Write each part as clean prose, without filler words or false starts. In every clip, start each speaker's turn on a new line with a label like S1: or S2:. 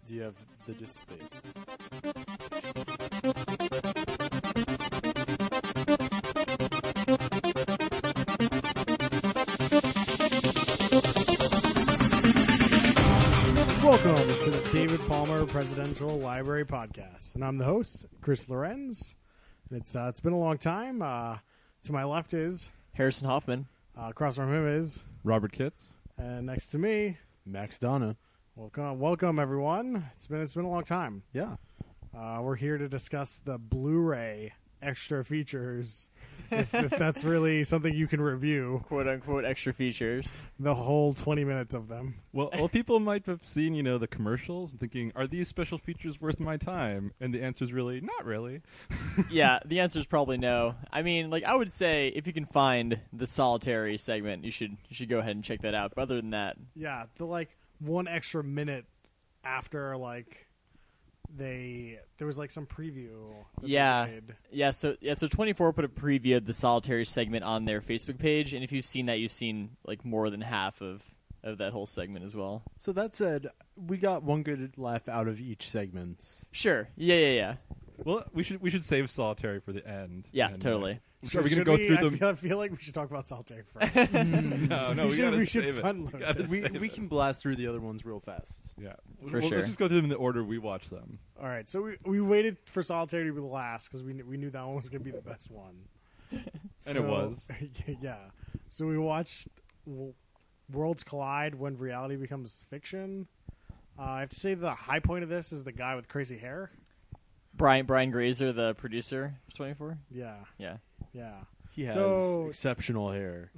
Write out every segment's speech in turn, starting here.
S1: Do you have the disk space?
S2: Welcome to the David Palmer Presidential Library Podcast, and I'm the host, Chris Lorenz. And it's been a long time. To my left is
S3: Harrison Hoffman.
S2: across from him is
S4: Robert Kitts.
S2: and next to me.
S1: Max Donna.
S2: Welcome everyone. It's been a long time.
S1: Yeah.
S2: We're here to discuss the Blu-ray extra features, if that's really something you can review.
S3: "Quote unquote" extra features.
S2: The whole 20 minutes of them.
S4: Well, people might have seen, the commercials and thinking, are these special features worth my time? And the answer is really, not really.
S3: Yeah, the answer is probably no. I mean, I would say if you can find the solitary segment, you should go ahead and check that out. But other than that,
S2: Yeah, the one extra minute after there was some preview. that they
S3: yeah,
S2: made.
S3: yeah. So 24 put a preview of the solitary segment on their Facebook page, and if you've seen that, you've seen more than half of that whole segment as well.
S1: So that said, we got one good laugh out of each segment.
S3: Sure. Yeah.
S4: Well, we should save Solitary for the end.
S3: Yeah,
S4: And,
S3: totally.
S4: are we going to
S2: Should
S4: go through them?
S2: I feel like we should talk about Solitaire first.
S4: No, we
S2: we
S4: gotta
S2: should
S4: save it.
S2: front load
S4: We gotta
S2: this.
S4: save
S1: We
S4: it.
S1: can blast through the other ones real fast.
S4: Yeah.
S3: For sure.
S4: Let's just go through them in the order we watch them.
S2: All right, so we waited for Solitaire to be the last because we knew that one was going to be the best one.
S4: And it was.
S2: Yeah. So we watched Worlds Collide When Reality Becomes Fiction. I have to say the high point of this is the guy with crazy hair.
S3: Brian Grazer, the producer of 24.
S2: Yeah.
S3: Yeah.
S2: Yeah.
S1: He has
S2: So-
S1: exceptional hair.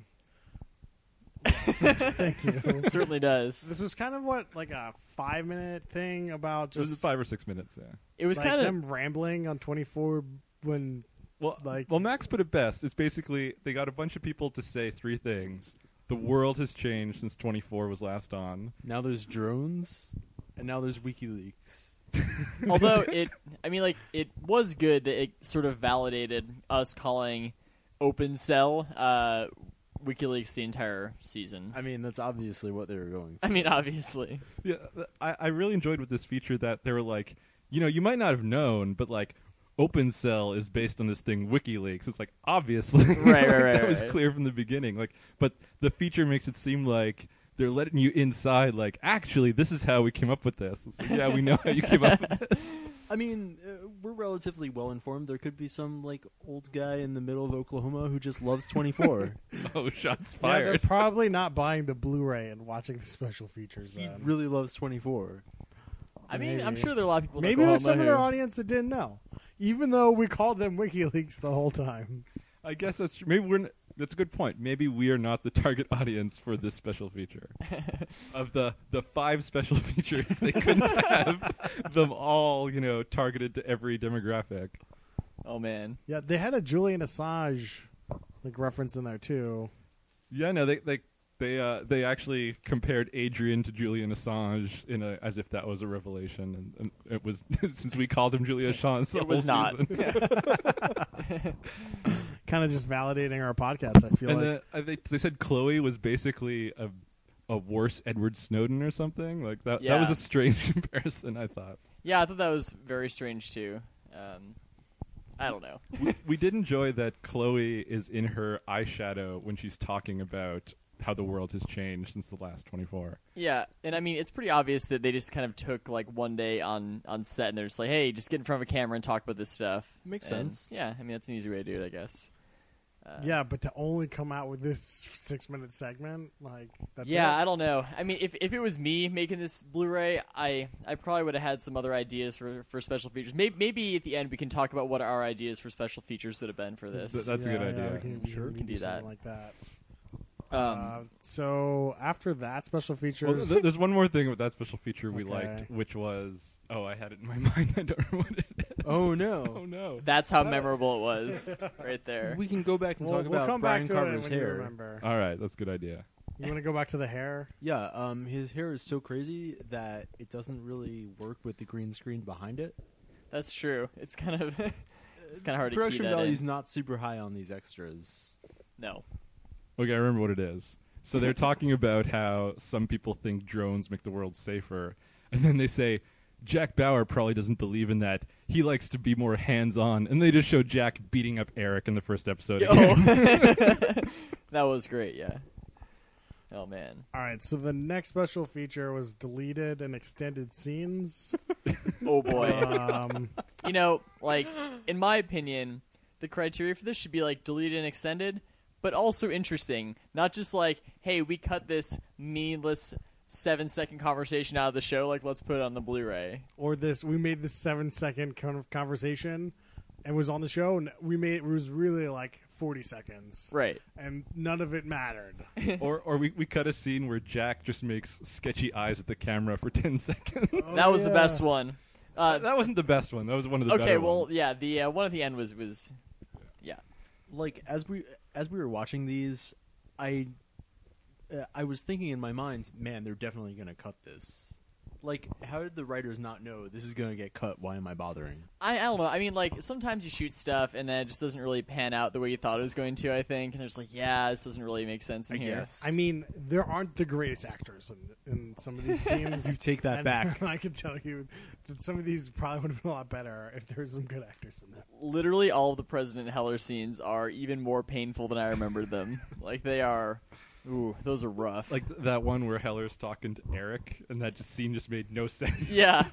S2: Thank you.
S3: Certainly does.
S2: This was kind of a 5-minute thing about
S4: It was
S2: just
S4: 5 or 6 minutes, yeah.
S3: It was kind of
S2: them rambling on 24 when
S4: Well,
S2: Like-
S4: well, Max put it best. It's basically they got a bunch of people to say 3 things. The world has changed since 24 was last on.
S1: Now there's drones, and now there's WikiLeaks.
S3: Although it was good that it sort of validated us calling Open Cell WikiLeaks the entire season.
S1: I mean, that's obviously what they were going for.
S3: I mean, obviously.
S4: Yeah, I really enjoyed with this feature that they were like, you might not have known, but Open Cell is based on this thing WikiLeaks. It's obviously
S3: Right,
S4: that was
S3: right.
S4: clear from the beginning. But the feature makes it seem like they're letting you inside. Actually, this is how we came up with this. It's yeah, we know how you came up with this.
S1: I mean, we're relatively well informed. There could be some old guy in the middle of Oklahoma who just loves 24.
S4: Oh, shots
S2: yeah, they're
S4: fired!
S2: probably not buying the Blu-ray and watching the special features.
S1: He
S2: Then
S1: really loves 24.
S3: I mean,
S2: Maybe.
S3: I'm sure there are a lot of people in
S2: maybe there's
S3: Oklahoma
S2: some in our
S3: who-
S2: audience that didn't know, even though we called them WikiLeaks the whole time.
S4: I guess that's true. Maybe that's a good point. Maybe we are not the target audience for this special feature. Of the 5 special features, they couldn't have them all, targeted to every demographic.
S3: Oh, man.
S2: Yeah, they had a Julian Assange reference in there too.
S4: Yeah, no, they actually compared Adrian to Julian Assange as if that was a revelation, and it was since we called him Julian Assange. The
S3: It was
S4: whole
S3: not.
S4: season.
S2: Kind of just validating our podcast. I feel
S4: And they said Chloe was basically a worse Edward Snowden or something like that.
S3: Yeah.
S4: That was a strange comparison, I thought.
S3: Yeah, I thought that was very strange, too. I don't know.
S4: We did enjoy that Chloe is in her eyeshadow when she's talking about how the world has changed since the last 24.
S3: Yeah, and I mean, it's pretty obvious that they just kind of took one day on set, and they're just like, hey, just get in front of a camera and talk about this stuff.
S1: Makes
S3: And,
S1: sense.
S3: Yeah, I mean, that's an easy way to do it, I guess.
S2: yeah, but to only come out with this 6-minute segment, that's
S3: Yeah,
S2: it.
S3: I don't know. I mean, if it was me making this Blu-ray, I probably would have had some other ideas for special features. Maybe at the end we can talk about what our ideas for special features would have been for this.
S4: That's a good idea.
S2: We can
S3: do that.
S2: something like that.
S3: Um,
S2: So after that special features,
S4: Well, there's one more thing with that special feature we
S2: Okay.
S4: liked, which was I had it in my mind. I don't remember what it is.
S1: Oh, no.
S4: Oh no!
S3: That's how memorable it was, right there.
S1: We can go back and
S2: we'll
S1: talk about
S2: come
S1: Brian
S2: back to
S1: Carver's
S2: it when you
S1: hair.
S2: remember.
S4: All right, that's a good idea.
S2: You want to go back to the hair?
S1: Yeah, his hair is so crazy that it doesn't really work with the green screen behind it.
S3: That's true. It's kind of it's kind of hard to keep
S1: Production
S3: that
S1: value's
S3: in.
S1: not super high on these extras.
S3: No.
S4: Okay, I remember what it is. So they're talking about how some people think drones make the world safer, and then they say Jack Bauer probably doesn't believe in that. He likes to be more hands-on. And they just show Jack beating up Eric in the first episode.
S3: Oh. That was great, yeah. Oh, man.
S2: All right, so the next special feature was deleted and extended scenes.
S3: Oh, boy.
S2: Um,
S3: You know, like, in my opinion, the criteria for this should be, like, deleted and extended, but also interesting. Not just like, hey, we cut this meaningless 7-second conversation out of the show, like, let's put it on the Blu-ray.
S2: or we made this 7-second kind of conversation and was on the show, and it was really like 40 seconds.
S3: Right.
S2: And none of it mattered.
S4: or we cut a scene where Jack just makes sketchy eyes at the camera for 10 seconds.
S3: That was the
S2: yeah.
S3: best one.
S4: That wasn't the best one. That was one of the
S3: Okay,
S4: better
S3: well,
S4: ones.
S3: yeah, the one at the end was yeah.
S1: Like as we were watching these, I was thinking in my mind, man, they're definitely going to cut this. Like, how did the writers not know this is going to get cut? Why am I bothering?
S3: I don't know. I mean, like, sometimes you shoot stuff and then it just doesn't really pan out the way you thought it was going to, I think. And there's like, yeah, this doesn't really make sense in here.
S1: guess.
S2: I mean, there aren't the greatest actors in some of these scenes.
S1: You take that
S2: And
S1: back.
S2: I can tell you that some of these probably would have been a lot better if there were some good actors in them.
S3: Literally all of the President Heller scenes are even more painful than I remembered them. Like, they are... Ooh, those are rough.
S4: Like that one where Heller's talking to Eric, and that scene just made no sense.
S3: Yeah.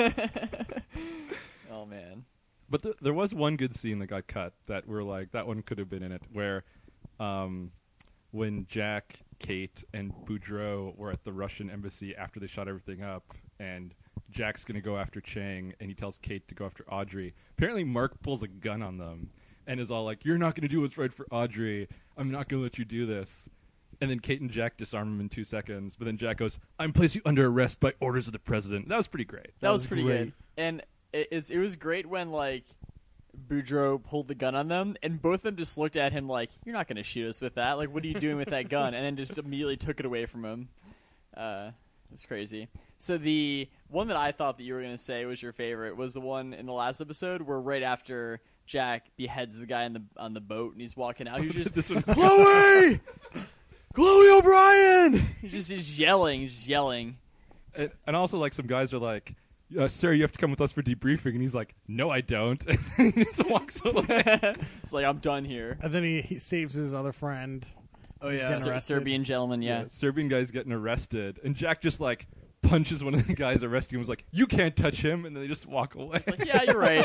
S3: Oh, man.
S4: But there was one good scene that got cut that we're like, that one could have been in it, where when Jack, Kate, and Boudreaux were at the Russian embassy after they shot everything up, and Jack's going to go after Chang, and he tells Kate to go after Audrey. Apparently Mark pulls a gun on them and is all like, you're not going to do what's right for Audrey. I'm not going to let you do this. And then Kate and Jack disarm him in 2 seconds. But then Jack goes, I'm placing you under arrest by orders of the president. That was pretty great.
S3: That was pretty
S1: great.
S3: good. And it was great when, like, Boudreaux pulled the gun on them, and both of them just looked at him like, you're not going to shoot us with that. Like, what are you doing with that gun? And then just immediately took it away from him. It's crazy. So the one that I thought that you were going to say was your favorite was the one in the last episode where right after Jack beheads the guy on the boat and he's walking out, he's just
S4: This one,
S2: Chloe! Chloe O'Brien!
S3: he's just yelling,
S4: and also, like, some guys are like, sir, you have to come with us for debriefing. And he's like, no, I don't. And he just walks away.
S3: It's like, I'm done here.
S2: And then he saves his other friend.
S1: Oh
S2: He's getting arrested.
S3: Serbian gentleman, yeah.
S4: Serbian guy's getting arrested. And Jack just, like, punches one of the guys arresting him. Was like, you can't touch him. And then they just walk away.
S3: It's like, yeah, you're right.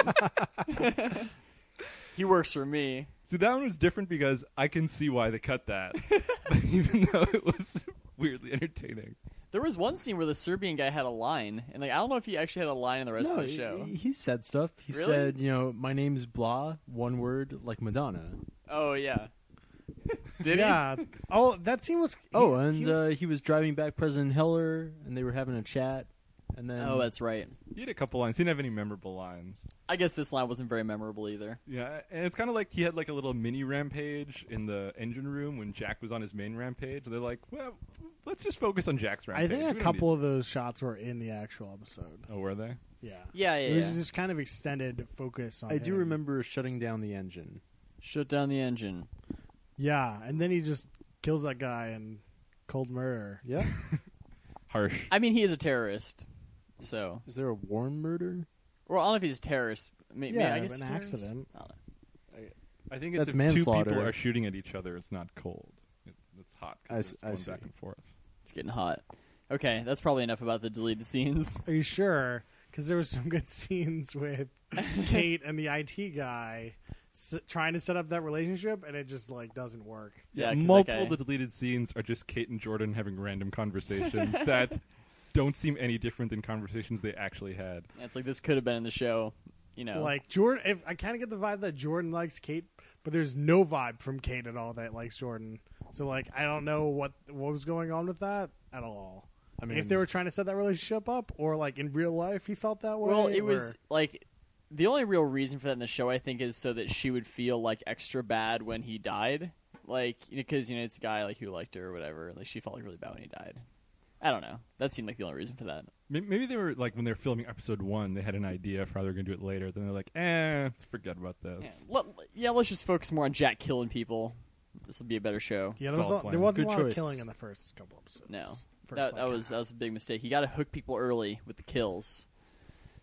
S3: He works for me.
S4: See, that one was different because I can see why they cut that. Even though it was weirdly entertaining.
S3: There was one scene where the Serbian guy had a line, and like I don't know if he actually had a line in the rest
S1: No,
S3: of the show.
S1: he said stuff. He
S3: Really?
S1: said, my name's blah, one word, like Madonna.
S3: Oh yeah. Did
S2: Yeah. Oh, that scene was.
S1: Oh, and he was driving back President Heller, and they were having a chat. And
S3: he?
S1: then
S3: Oh, that's right.
S4: He had a couple lines. He didn't have any memorable lines.
S3: I guess this line wasn't very memorable either.
S4: Yeah, and it's kind of like he had like a little mini rampage in the engine room when Jack was on his main rampage. They're like, well, let's just focus on Jack's
S2: I
S4: rampage.
S2: think
S4: We
S2: a
S4: don't
S2: couple of those shots were in the actual episode.
S4: need- Oh, were they?
S2: Yeah.
S3: Yeah,
S2: It was just kind of extended focus on
S1: I do
S2: him.
S1: remember shutting down the engine.
S3: Shut down the engine.
S2: Yeah, and then he just kills that guy in cold murder.
S1: Yeah.
S4: Harsh.
S3: I mean, he is a terrorist, so.
S1: Is there a Warren murder?
S3: Well, I don't know if he's a terrorist.
S2: Yeah,
S3: I guess
S2: an
S3: terrorist?
S2: accident.
S3: I don't know.
S4: I think it's
S1: That's
S4: if two
S1: manslaughter.
S4: people are shooting at each other, it's not cold. It's hot. 'cause
S1: I
S4: it's
S1: see.
S4: going back and forth.
S3: It's getting hot. Okay, that's probably enough about the deleted scenes.
S2: Are you sure? Because there was some good scenes with Kate and the IT guy trying to set up that relationship, and it just like doesn't work.
S3: Yeah, 'cause that
S4: multiple
S3: guy-
S4: of the deleted scenes are just Kate and Jordan having random conversations that don't seem any different than conversations they actually had.
S3: Yeah, it's like this could have been in the show, you know.
S2: Like Jordan, I kind of get the vibe that Jordan likes Kate, but there's no vibe from Kate at all that likes Jordan. So like, I don't know what was going on with that at all.
S1: I mean,
S2: If they were trying to set that relationship up, or like in real life, he felt that way.
S3: Well, it
S2: or-
S3: was like the only real reason for that in the show, I think, is so that she would feel like extra bad when he died, like because it's a guy like who liked her or whatever. Like she felt like really bad when he died. I don't know. That seemed like the only reason for that.
S4: Maybe they were like when they were filming episode 1, they had an idea for how they were going to do it later. Then they're like, let's forget about this.
S3: Let's just focus more on Jack killing people. This will be a better show.
S2: Yeah, there
S4: Solid plan.
S2: wasn't
S1: Good
S2: a lot of
S1: choice.
S2: killing in the first couple episodes.
S3: No,
S2: First,
S3: that
S2: like,
S3: was a big mistake. You got to hook people early with the kills.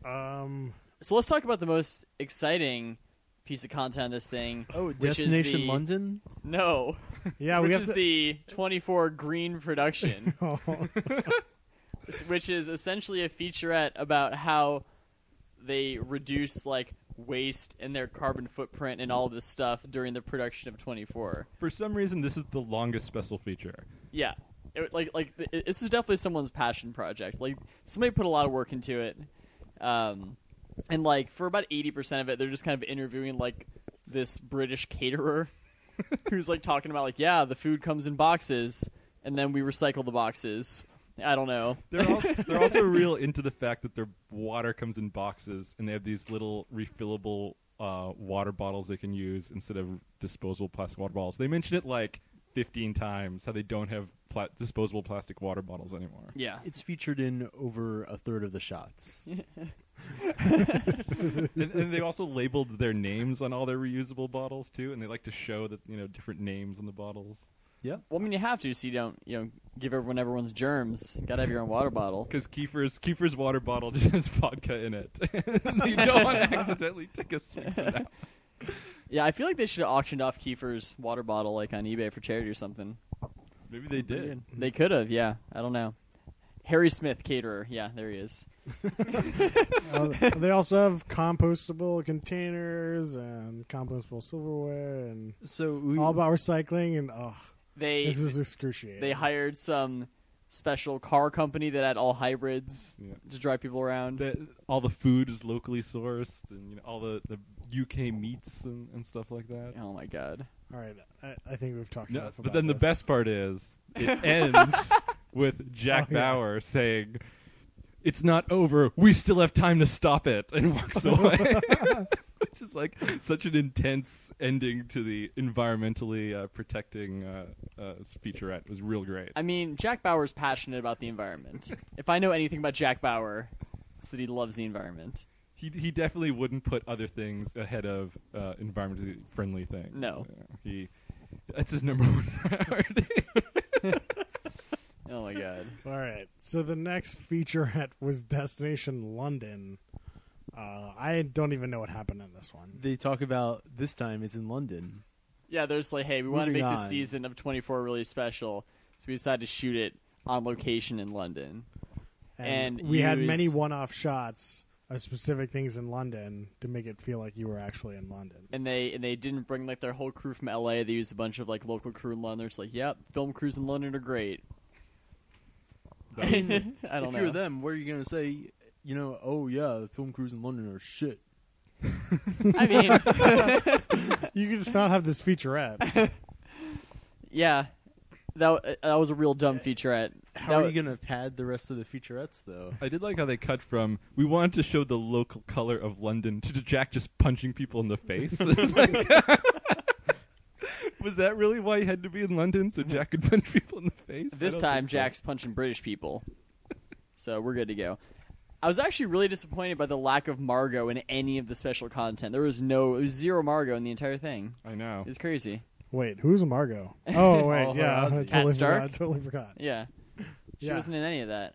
S3: So let's talk about the most exciting piece of content on this thing.
S1: Oh,
S3: which
S1: Destination
S3: is the,
S1: London?
S3: No.
S2: Yeah, we
S3: which
S2: have
S3: is
S2: to.
S3: the 24 Green production,
S2: Oh,
S3: which is essentially a featurette about how they reduce like waste and their carbon footprint and all this stuff during the production of 24.
S4: For some reason, this is the longest special feature.
S3: Yeah. This is definitely someone's passion project. Like, somebody put a lot of work into it. And, like, for about 80% of it, they're just kind of interviewing, like, this British caterer who's, like, talking about, like, yeah, the food comes in boxes, and then we recycle the boxes. I don't know.
S4: They're also real into the fact that their water comes in boxes, and they have these little refillable water bottles they can use instead of disposable plastic water bottles. They mention it, like, 15 times, how they don't have disposable plastic water bottles anymore.
S3: Yeah.
S1: It's featured in over a third of the shots.
S4: And they also labeled their names on all their reusable bottles too, and they like to show that different names on the bottles.
S1: Yeah.
S3: Well, I mean, you have to, so you don't, give everyone's germs. You gotta have your own water bottle.
S4: Because Kiefer's water bottle just has vodka in it. You don't want to accidentally take a swig from that.
S3: Yeah, I feel like they should have auctioned off Kiefer's water bottle, like, on eBay for charity or something.
S4: Maybe they did.
S3: They could have, yeah. I don't know. Harry Smith, caterer. Yeah, there he is.
S2: they also have compostable containers and compostable silverware and
S1: So
S2: all about recycling. And this is
S3: They
S2: excruciating.
S3: hired some special car company that had all hybrids
S4: Yeah.
S3: to drive people around.
S4: All the food is locally sourced, and all the UK meats and stuff like that.
S3: Oh, my God.
S2: All right, I think we've talked
S4: No,
S2: enough about
S4: but then the
S2: this.
S4: best part is it ends with Jack
S2: Oh, yeah.
S4: Bauer saying, "It's not over. We still have time to stop it," and walks away. Which is like such an intense ending to the environmentally protecting featurette. It was real great.
S3: I mean, Jack Bauer's passionate about the environment. If I know anything about Jack Bauer, it's that he loves the environment.
S4: He definitely wouldn't put other things ahead of environmentally friendly things.
S3: No.
S4: That's his number one priority.
S3: Oh, my God.
S2: All right, so the next featurette was Destination London. I don't even know what happened in this one.
S1: they talk about this time it's in London.
S3: Yeah, there's like, hey, we want to
S1: Moving
S3: make this
S1: on.
S3: season of 24 really special, so we decided to shoot it on location in London. And
S2: we had
S3: use-
S2: many one-off shots of specific things in London to make it feel like you were actually in London.
S3: And they didn't bring like their whole crew from LA. They used a bunch of like local crew in London. They're just like, yep, film crews in London are great. I don't
S1: if
S3: know.
S1: you're them, what are you going to say? Oh, yeah, the film crews in London are shit.
S3: I mean,
S2: You could just not have this featurette.
S3: yeah, that was a real dumb featurette.
S1: How are you going to pad the rest of the featurettes, though?
S4: I did like how they cut from we wanted to show the local color of London to Jack just punching people in the face. It's like, was that really why he had to be in London so Jack could punch people in the face?
S3: This
S4: I don't
S3: time,
S4: think so.
S3: Jack's punching British people, so we're good to go. I was actually really disappointed by the lack of Margot in any of the special content. There was zero Margot in the entire thing.
S4: I know.
S3: It was crazy.
S2: Wait, who's Margot? Oh, wait,
S1: Oh,
S2: yeah, I
S1: Ozzy.
S3: Cat
S2: totally
S3: Stark?
S2: forgot. Totally forgot.
S3: Yeah, she
S2: Yeah.
S3: wasn't in any of that.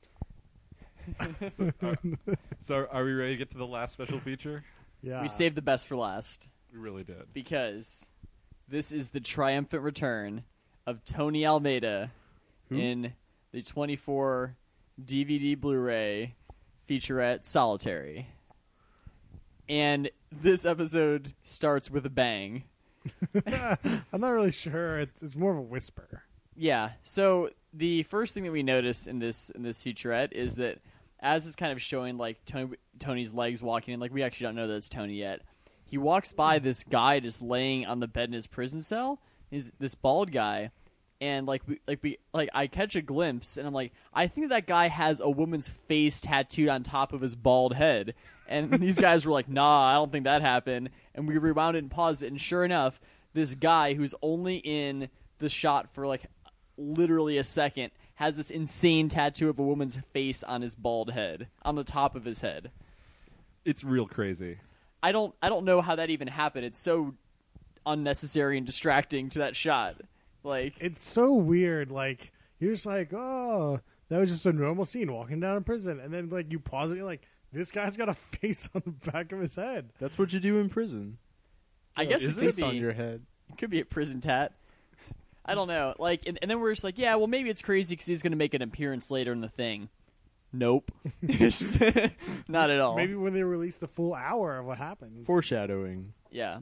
S4: So are we ready to get to the last special feature?
S2: Yeah,
S3: We saved the best for last
S4: We really did.
S3: because this is the triumphant return of Tony Almeida in the 24 DVD Blu-ray featurette Solitary. And this episode starts with a bang.
S2: I'm not really sure. It's more of a whisper.
S3: Yeah. So the first thing that we notice in this featurette is that as it's kind of showing like Tony's legs walking in, like we actually don't know that it's Tony yet. He walks by this guy just laying on the bed in his prison cell. He's this bald guy, and I catch a glimpse, and I'm like, I think that guy has a woman's face tattooed on top of his bald head. And these guys were like, nah, I don't think that happened. And we rewound it and paused it, and sure enough, this guy who's only in the shot for like literally a second has this insane tattoo of a woman's face on his bald head, on the top of his head.
S4: It's real crazy.
S3: I don't know how that even happened. It's so unnecessary and distracting to that shot. Like,
S2: It's so weird. Like, you're just like, oh, that was just a normal scene walking down in prison. And then, like, you pause it, you're like, This guy's got a face on the back of his head.
S1: That's what you do in prison.
S3: I guess
S1: Is
S3: it could
S1: this
S3: be.
S1: on your head?
S3: It could be a prison tat. I don't know. Like, and then we're just like, yeah, well, maybe it's crazy because he's going to make an appearance later in the thing. Nope. Not at all.
S2: Maybe when they release the full hour of what happens.
S1: Foreshadowing.
S3: Yeah.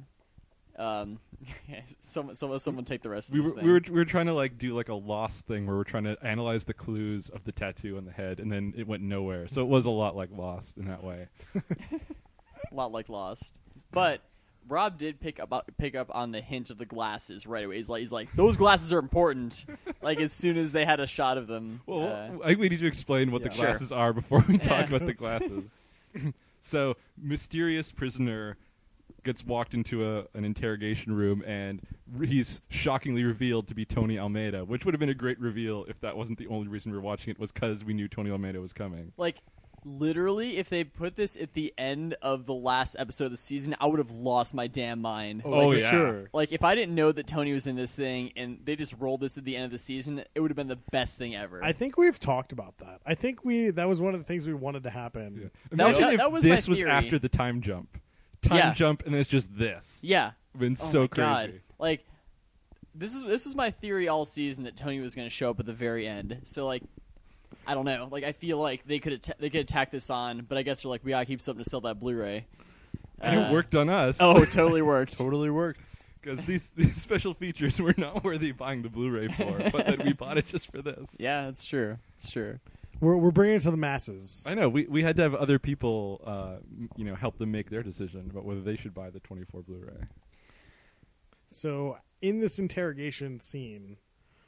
S3: Someone take the rest of
S4: We
S3: this
S4: were,
S3: thing.
S4: we were trying to like do like a Lost thing where we're trying to analyze the clues of the tattoo on the head, and then it went nowhere. So it was a lot like Lost in that way.
S3: A lot like Lost. But Rob did pick up on the hint of the glasses right away. He's like, those glasses are important. Like as soon as they had a shot of them.
S4: Well, I think we need to explain what the
S1: yeah.
S4: glasses are before we talk
S3: Yeah.
S4: about the glasses. So, mysterious prisoner gets walked into an interrogation room, and he's shockingly revealed to be Tony Almeida, which would have been a great reveal if that wasn't the only reason we were watching it, was because we knew Tony Almeida was coming.
S3: like literally, if they put this at the end of the last episode of the season, I would have lost my damn mind.
S4: Oh,
S1: for
S4: yeah.
S1: sure.
S3: Like if I didn't know that Tony was in this thing and they just rolled this at the end of the season, it would have been the best thing ever.
S2: I think we've talked about that. I think that was one of the things we wanted to happen.
S4: Yeah.
S3: That was-
S4: Imagine if
S3: that was my
S4: this was
S3: theory.
S4: after the time jump. Time
S3: Yeah.
S4: jump, and then it's just this.
S3: yeah.
S4: It's been
S3: Oh
S4: so
S3: my
S4: crazy.
S3: God. Like this was my theory all season that Tony was going to show up at the very end. So like I don't know. Like I feel like they could attack this on, but I guess they're like we got to keep something to sell that Blu-ray.
S4: And it worked on us.
S3: Oh, it totally worked.
S1: Totally worked.
S4: Because these special features were not worthy of buying the Blu-ray for, but then we bought it just for this.
S3: Yeah, it's true. It's true.
S2: We're bringing it to the masses.
S4: I know. We had to have other people, help them make their decision about whether they should buy the 24 Blu-ray.
S2: So in this interrogation scene,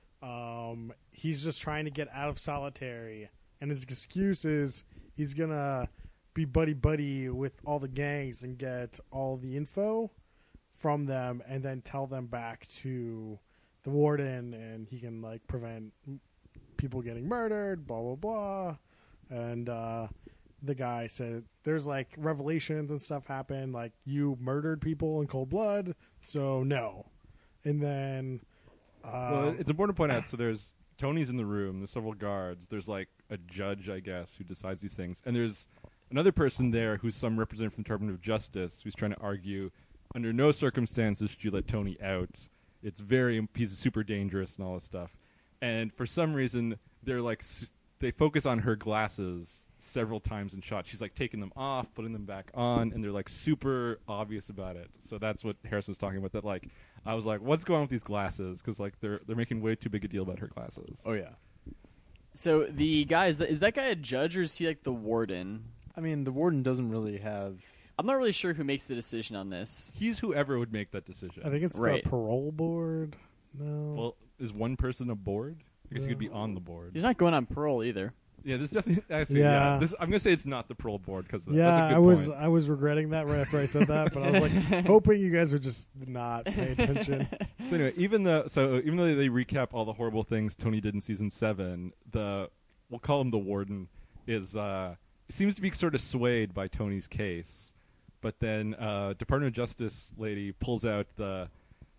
S2: he's just trying to get out of solitary, and his excuse is he's gonna be buddy with all the gangs and get all the info from them, and then tell them back to the warden, and he can like prevent people getting murdered. Blah blah blah, and the guy said there's like revelations and stuff happen, like you murdered people in cold blood, so no. And then
S4: Well, it's important to point out, so there's Tony's in the room, there's several guards, there's like a judge, I guess, who decides these things, and there's another person there who's some representative from the Department of Justice who's trying to argue under no circumstances should you let Tony out. He's super dangerous and all this stuff. And for some reason, they're like, they focus on her glasses several times in shots. She's like taking them off, putting them back on, and they're like super obvious about it. So that's what Harrison was talking about. That like, I was like, what's going on with these glasses? Because like they're making way too big a deal about her glasses.
S1: Oh yeah.
S3: So the guy is that guy a judge or is he like the warden?
S1: I mean, the warden doesn't really have.
S3: I'm not really sure who makes the decision on this.
S4: He's whoever would make that decision.
S2: I think it's
S3: Right.
S2: the parole board. No.
S4: Well, is one person aboard? I guess he could be on the board.
S3: He's not going on parole either.
S4: Yeah, this definitely. Actually,
S2: Yeah.
S4: I'm gonna say it's not the parole board because
S2: yeah,
S4: that's a good
S2: I was
S4: point.
S2: I was regretting that right after I said that, but I was like hoping you guys would just not pay attention.
S4: So anyway, even though they recap all the horrible things Tony did in season 7, we'll call him the warden is seems to be sort of swayed by Tony's case, but then Department of Justice lady pulls out the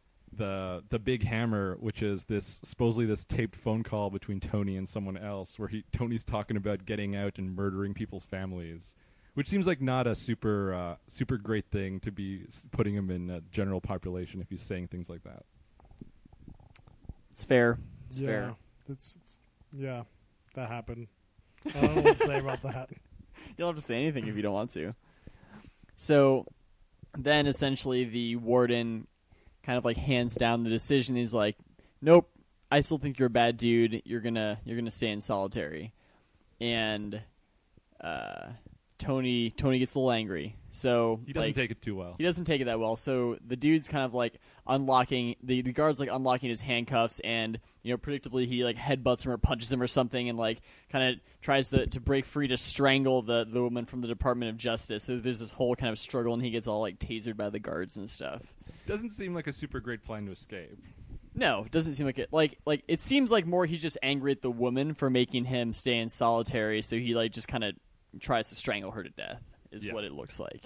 S4: big hammer, which is supposedly this taped phone call between Tony and someone else, where Tony's talking about getting out and murdering people's families, which seems like not a super great thing to be putting him in a general population if he's saying things like that.
S3: It's fair. It's
S2: yeah,
S3: fair.
S2: yeah, that happened. I don't know what to say about that.
S3: You don't have to say anything if you don't want to. So then essentially the warden kind of like hands down the decision. He's like, nope, I still think you're a bad dude. You're gonna stay in solitary. And Tony gets a little angry. So
S4: He doesn't
S3: like,
S4: take it too well.
S3: He doesn't take it that well. So the dude's kind of like unlocking the guard's like unlocking his handcuffs, and predictably he like headbutts him or punches him or something, and like kind of tries to break free to strangle the woman from the Department of Justice. So there's this whole kind of struggle, and he gets all like tasered by the guards and stuff.
S4: Doesn't seem like a super great plan to escape.
S3: No, it doesn't seem like it. Like it seems like more he's just angry at the woman for making him stay in solitary. So he like just kind of tries to strangle her to death. Is
S4: Yeah.
S3: what it looks like.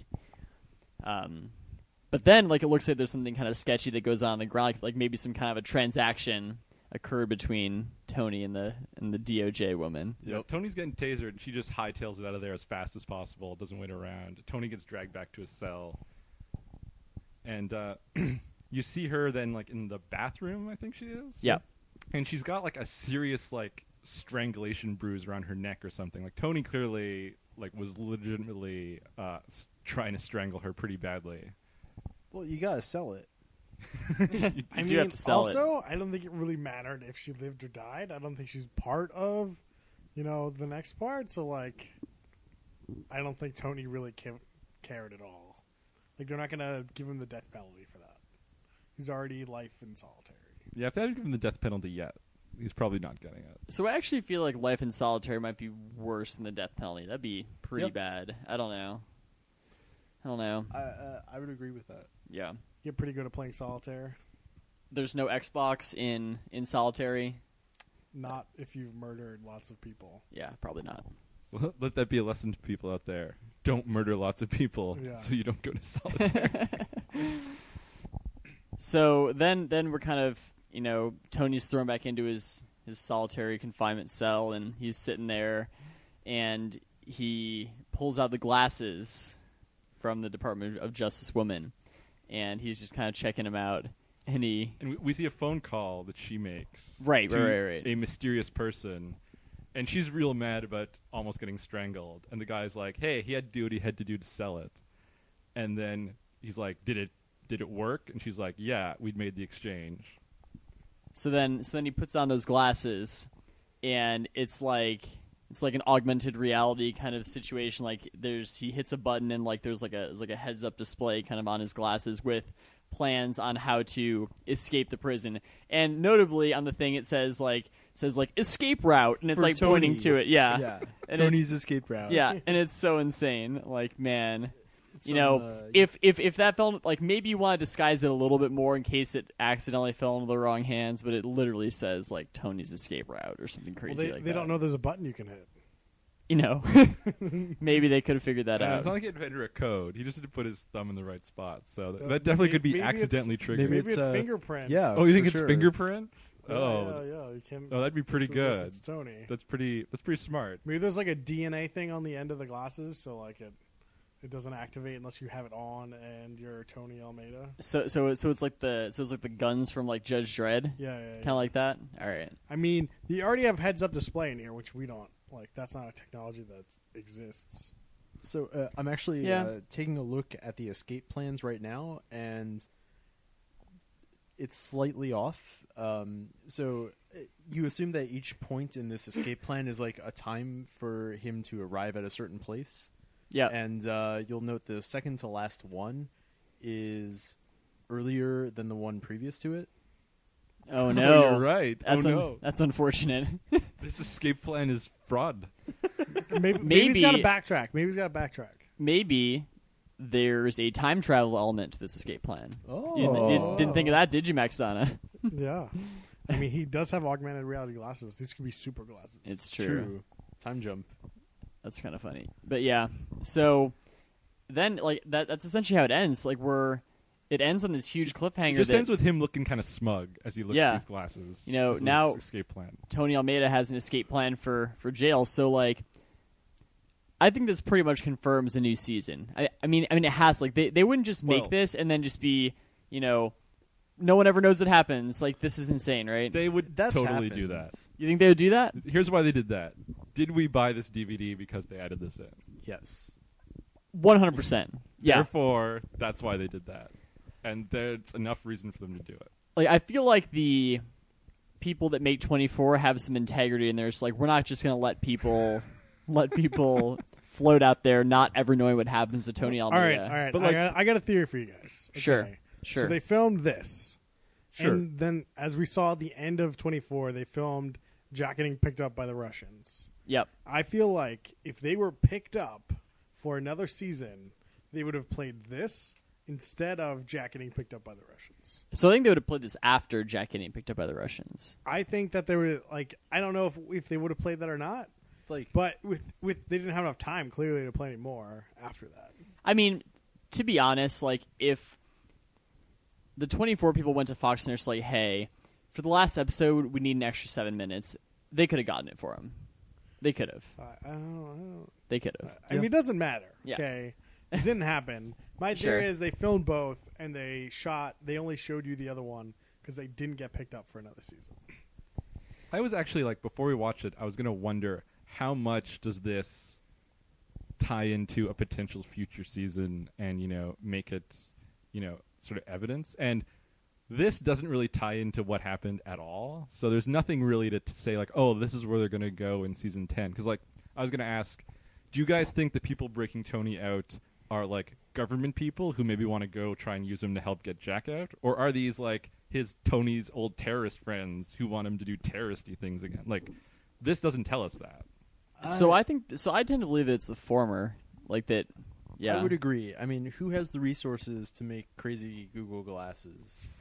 S3: But then, like, it looks like there's something kind of sketchy that goes on the ground, like maybe some kind of a transaction occur between Tony and the DOJ woman.
S4: Yeah, Tony's getting tasered, and she just hightails it out of there as fast as possible. Doesn't wait around. Tony gets dragged back to his cell, and you see her then like in the bathroom. I think she is.
S3: Yeah.
S4: And she's got like a serious like strangulation bruise around her neck or something. Like Tony clearly like was legitimately trying to strangle her pretty badly.
S1: Well, you gotta sell it.
S2: I
S3: do have to sell it.
S2: also, I don't think it really mattered if she lived or died. I don't think she's part of, the next part. So, like, I don't think Tony really cared at all. Like, they're not going to give him the death penalty for that. He's already life in solitary.
S4: Yeah, if they hadn't given him the death penalty yet, he's probably not getting it.
S3: So I actually feel like life in solitary might be worse than the death penalty. That'd be pretty
S1: Yep.
S3: bad. I don't know.
S1: I would agree with that.
S3: Yeah.
S2: Get pretty good at playing solitaire.
S3: There's no Xbox in solitary.
S2: Not if you've murdered lots of people.
S3: Yeah, probably not.
S4: So let that be a lesson to people out there. Don't murder lots of people
S2: Yeah.
S4: so you don't go to solitary.
S3: So then we're kind of, Tony's thrown back into his solitary confinement cell, and he's sitting there, and he pulls out the glasses from the Department of Justice woman, and he's just kind of checking him out, and
S4: And we see a phone call that she makes
S3: Right.
S4: to a mysterious person, and she's real mad about almost getting strangled. And the guy's like, "Hey, he had to do what he had to do to sell it." And then he's like, "Did it work?" And she's like, "Yeah, we'd made the exchange."
S3: So then he puts on those glasses, and it's like an augmented reality kind of situation. Like he hits a button, and like there's like a heads up display kind of on his glasses with plans on how to escape the prison. And notably on the thing it says escape route, and it's
S1: For
S3: like pointing
S1: Tony.
S3: to it. Yeah.
S1: Yeah.
S3: And
S1: Tony's
S3: it's-
S1: escape route.
S3: Yeah, and it's so insane. Like, man,
S1: Some,
S3: if that felt like, maybe you want to disguise it a little bit more in case it accidentally fell into the wrong hands, but it literally says like Tony's escape route or something
S2: Well,
S3: crazy
S2: they
S3: like
S2: they
S3: that.
S2: don't know there's a button you can hit.
S3: Maybe they could have figured that
S4: And
S3: out.
S4: it's not like he invented a code. He just had to put his thumb in the right spot. So that
S2: Maybe-
S4: definitely could be
S2: maybe it's-
S4: accidentally triggered.
S2: Maybe it's
S1: It's,
S2: fingerprint.
S1: yeah.
S4: Oh, you think
S1: for
S4: it's
S1: sure.
S4: fingerprint?
S2: Yeah,
S4: Oh,
S2: yeah. You can,
S4: oh, that'd be pretty
S2: unless
S4: good.
S2: It's Tony.
S4: That's pretty smart.
S2: Maybe there's like a DNA thing on the end of the glasses, so like it doesn't activate unless you have it on and you're Tony Almeida.
S3: So it's like the guns from like Judge Dredd,
S2: Yeah.
S3: kind of like that. All right.
S2: I mean, you already have heads up display in here, which we don't. Like, that's not a technology that exists.
S1: So I'm actually
S3: Yeah.
S1: taking a look at the escape plans right now, and it's slightly off. So you assume that each point in this escape plan is like a time for him to arrive at a certain place.
S3: Yeah.
S1: And you'll note the second to last one is earlier than the one previous to it.
S3: Oh no.
S4: You're right.
S3: That's
S4: oh no.
S3: that's unfortunate.
S4: This escape plan is fraud.
S2: Maybe he's got to
S3: Maybe-
S2: backtrack. Maybe he's got to backtrack.
S3: Maybe there's a time travel element to this escape plan.
S1: Oh.
S3: You didn't think of that, did you, Max Donna?
S2: Yeah. I mean, he does have augmented reality glasses. These could be super glasses.
S3: It's true.
S1: Time jump.
S3: That's kind of funny. But yeah, so then like that's essentially how it ends. Like it ends on this huge cliffhanger.
S4: It just
S3: that
S4: ends with him looking kind of smug as he looks
S3: Yeah.
S4: at these glasses.
S3: You know,
S4: This is
S3: now-
S4: his escape plan.
S3: Tony Almeida has an escape plan for jail. So like, I think this pretty much confirms a new season. I mean it has, like, they wouldn't just make
S1: Well-
S3: this and then just be, no one ever knows it happens. Like, this is insane, right?
S4: They would
S1: That's
S4: totally do that.
S3: You think they would do that?
S4: Here's why they did that. Did we buy this DVD because they added this in?
S1: Yes.
S3: 100%. Yeah.
S4: Therefore, that's why they did that. And there's enough reason for them to do it.
S3: Like, I feel like the people that make 24 have some integrity, and there's like, we're not just gonna let people float out there not ever knowing what happens to Tony
S2: all
S3: Almeida.
S2: right.
S4: But,
S2: I got a theory for you guys.
S3: Sure.
S2: Okay.
S3: Sure.
S2: So they filmed this.
S4: Sure.
S2: And then, as we saw at the end of 24, they filmed Jack getting picked up by the Russians.
S3: Yep.
S2: I feel like if they were picked up for another season, they would have played this instead of Jack getting picked up by the Russians.
S3: So I think they would have played this after Jack getting picked up by the Russians.
S2: I think that they were like, I don't know if they would have played that or not,
S1: Like,
S2: but with they didn't have enough time clearly to play any more after that.
S3: I mean, to be honest, like, if the 24 people went to Fox and they're just like, hey, for the last episode, we need an extra 7 minutes. They could have gotten it for him. They could have.
S2: I don't.
S3: They could have.
S2: I mean, it doesn't matter.
S3: Yeah.
S2: Okay, it didn't happen. My
S3: Sure.
S2: theory is they filmed both and they only showed you the other one because they didn't get picked up for another season.
S4: I was actually like, before we watched it, I was gonna wonder how much does this tie into a potential future season, and make it, sort of evidence. And this doesn't really tie into what happened at all. So there's nothing really to say like, oh, this is where they're gonna go in season 10. Because like, I was gonna ask, do you guys think the people breaking Tony out are like government people who maybe want to go try and use him to help get Jack out, or are these like Tony's old terrorist friends who want him to do terroristy things again? Like, this doesn't tell us that.
S3: So I tend to believe it's the former, like that. Yeah,
S1: I would agree. I mean, who has the resources to make crazy Google glasses?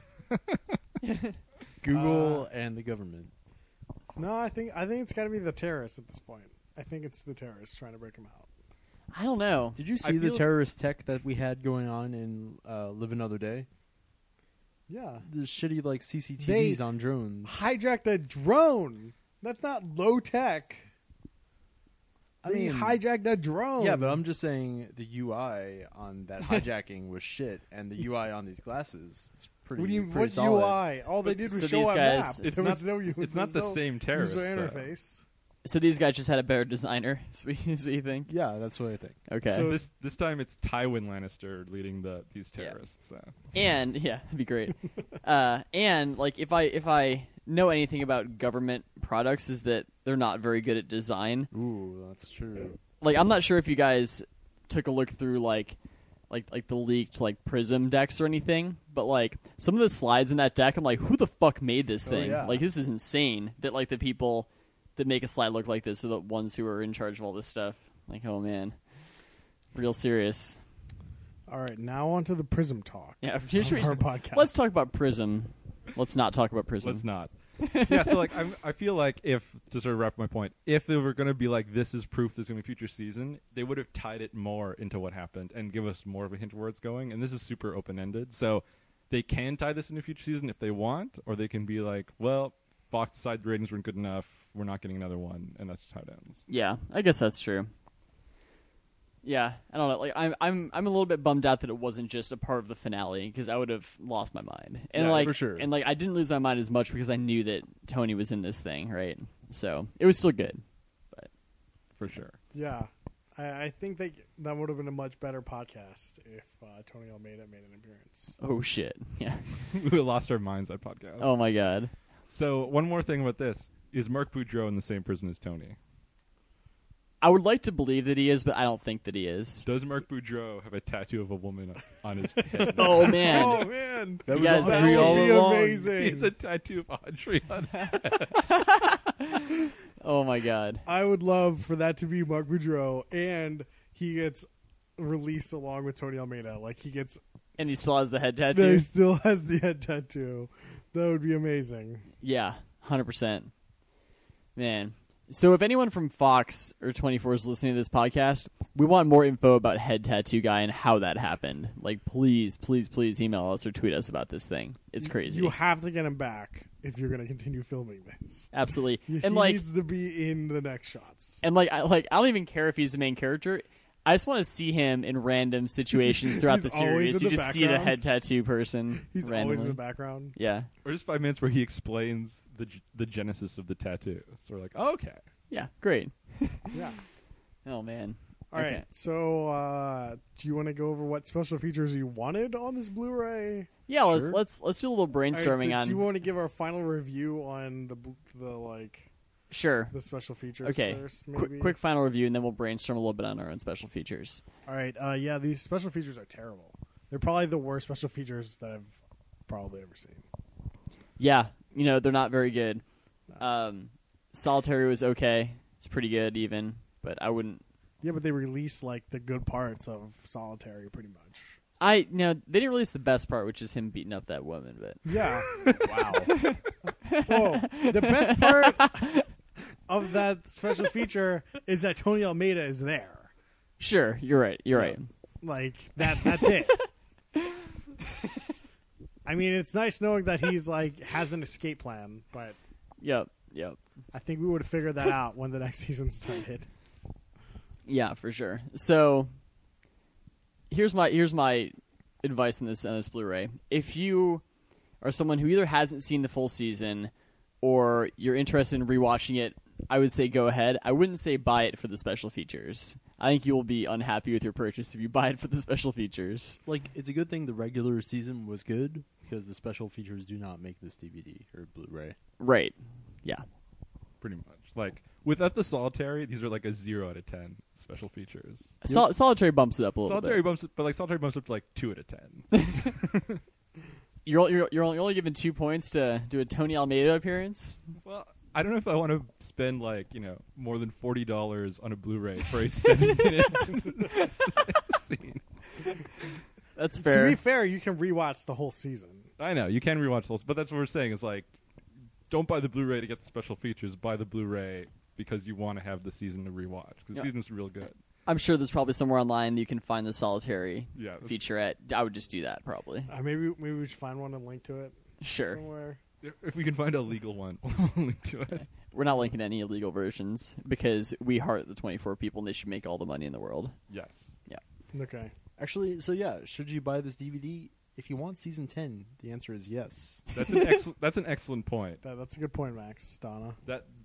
S1: Google and the government.
S2: No, I think it's got to be the terrorists at this point. I think it's the terrorists trying to break him out.
S3: I don't know.
S1: Did you
S4: I
S1: see the
S4: feel-
S1: terrorist tech that we had going on in Live Another Day?
S2: Yeah,
S1: The shitty like CCTVs
S2: They-
S1: on drones.
S2: hijacked a drone. That's not low tech.
S1: I
S2: They
S1: mean,
S2: hijacked a drone.
S1: Yeah, but I'm just saying the UI on that hijacking was shit, and the UI on these glasses is pretty.
S2: What do you?
S1: pretty
S2: What
S1: solid.
S2: UI? All they did was
S3: So
S2: show
S3: these
S2: a
S3: guys-
S2: map.
S4: It's
S2: There
S4: not-
S2: was no,
S4: it's not the
S2: no
S4: same terrorist,
S2: user
S4: though.
S2: interface.
S3: So these guys just had a better designer. Is what you think?
S1: Yeah, that's what I think.
S3: Okay.
S2: So-
S4: This time it's Tywin Lannister leading these terrorists. So.
S3: And yeah, it'd be great. And like if I know anything about government products, is that they're not very good at design.
S1: Ooh, that's true.
S3: Like I'm not sure if you guys took a look through like the leaked like Prism decks or anything, but like some of the slides in that deck, I'm like, who the fuck made this
S1: Oh,
S3: thing?
S1: yeah.
S3: Like this is insane. That like the people that make a slide look like this are the ones who are in charge of all this stuff. Like, oh man, real serious.
S2: All right, now on to the Prism talk.
S3: Yeah,
S2: Of our podcast.
S3: let's talk about Prism. Let's not talk about Prism.
S4: Let's not. Yeah, so like I feel like if, to sort of wrap my point, if they were going to be like, this is proof there's going to be a future season, they would have tied it more into what happened and give us more of a hint of where it's going. And this is super open-ended, so they can tie this into a future season if they want, or they can be like, well, Fox decided the ratings weren't good enough, we're not getting another one, and that's just how it ends.
S3: Yeah, I guess that's true. Yeah, I don't know. Like, I'm a little bit bummed out that it wasn't just a part of the finale because I would have lost my mind. And
S1: Yeah,
S3: like,
S1: for sure.
S3: And like, I didn't lose my mind as much because I knew that Tony was in this thing, right? So it was still good.
S4: For sure.
S2: Yeah, I think that would have been a much better podcast if Tony Almeida made an appearance.
S3: Oh shit! Yeah.
S4: We lost our minds on podcast.
S3: Oh my god.
S4: So one more thing about this. Is Mark Boudreau in the same prison as Tony?
S3: I would like to believe that he is, but I don't think that he is.
S4: Does Mark Boudreau have a tattoo of a woman on his head?
S3: Oh man.
S2: Oh man,
S1: That
S3: You
S1: was
S3: guys-
S1: Audrey
S3: that
S1: all
S2: would be
S1: along.
S2: amazing.
S4: He has a tattoo of Audrey on his
S3: Oh my god.
S2: I would love for that to be Mark Boudreau, and he gets released along with Tony Almeida. Like he gets,
S3: And he still has the head
S2: he
S3: tattoo.
S2: still has the head tattoo. That would be amazing.
S3: Yeah, 100%. Man. So if anyone from Fox or 24 is listening to this podcast, we want more info about Head Tattoo Guy and how that happened. Like, please, please, please email us or tweet us about this thing. It's crazy.
S2: You have to get him back if you're going to continue filming this.
S3: Absolutely.
S2: He
S3: And like,
S2: needs to be in the next shots.
S3: I don't even care if he's the main character. I just want to see him in random situations throughout the
S2: He's always
S3: series.
S2: in
S3: You
S2: the
S3: just see the
S2: background.
S3: head tattoo person.
S2: He's
S3: randomly.
S2: always in the background.
S3: Yeah.
S4: Or just 5 minutes where he explains the genesis of the tattoo. So we're like, oh, okay.
S3: Yeah. Great.
S2: Yeah.
S3: Oh, man.
S2: All
S3: Okay.
S2: right. So, do you want to go over what special features you wanted on this Blu-ray?
S3: Yeah,
S1: Sure.
S3: let's do a little
S2: All right,
S3: brainstorming on.
S2: Do you want to give our final review on
S3: Sure.
S2: the special features
S3: Okay.
S2: first? Maybe?
S3: Quick final review, and then we'll brainstorm a little bit on our own special features.
S2: All right. Yeah, these special features are terrible. They're probably the worst special features that I've probably ever seen.
S3: Yeah, they're not very good. Solitary was okay. It's pretty good, even, but I wouldn't.
S2: Yeah, but they release like the good parts of Solitary pretty much.
S3: They didn't release the best part, which is him beating up that woman. But
S2: Yeah.
S1: Wow.
S2: Oh, the best part of that special feature is that Tony Almeida is there.
S3: sure, you're right. You're right.
S2: Like that's it. I mean, it's nice knowing that he's like has an escape plan, but
S3: Yep.
S2: I think we would have figured that out when the next season started.
S3: Yeah, for sure. So here's my advice on this Blu-ray. If you are someone who either hasn't seen the full season or you're interested in rewatching it, I would say go ahead. I wouldn't say buy it for the special features. I think you will be unhappy with your purchase if you buy it for the special features.
S1: Like, it's a good thing the regular season was good because the special features do not make this DVD or Blu-ray.
S3: Right. Yeah.
S4: Pretty much. Like, without the Solitary, these are like a 0 out of 10 special features.
S3: Solitary bumps it up a little
S4: Solitary
S3: bit.
S4: bumps, but like Solitary bumps up to like 2 out of 10.
S3: You're only given 2 points to do a Tony Almeida appearance.
S4: Well, I don't know if I want to spend like more than $40 on a Blu-ray for a 7-minute scene.
S3: That's
S2: To
S3: fair.
S2: be fair, you can rewatch the whole season.
S4: I know you can rewatch those, but that's what we're saying is like, don't buy the Blu-ray to get the special features. Buy the Blu-ray because you want to have the season to rewatch because the season's real good.
S3: I'm sure there's probably somewhere online that you can find the Solitary
S4: Yeah, that's-
S3: featurette. I would just do that probably.
S2: Maybe we should find one and link to it
S3: Sure.
S2: somewhere.
S4: If we can find a legal one, we'll link to it.
S3: We're not linking any illegal versions because we heart the 24 people and they should make all the money in the world.
S4: Yes.
S2: Okay.
S1: Actually, so yeah, should you buy this DVD? If you want season 10, the answer is yes.
S4: That's an excellent point.
S2: That's a good point, Max. Donna.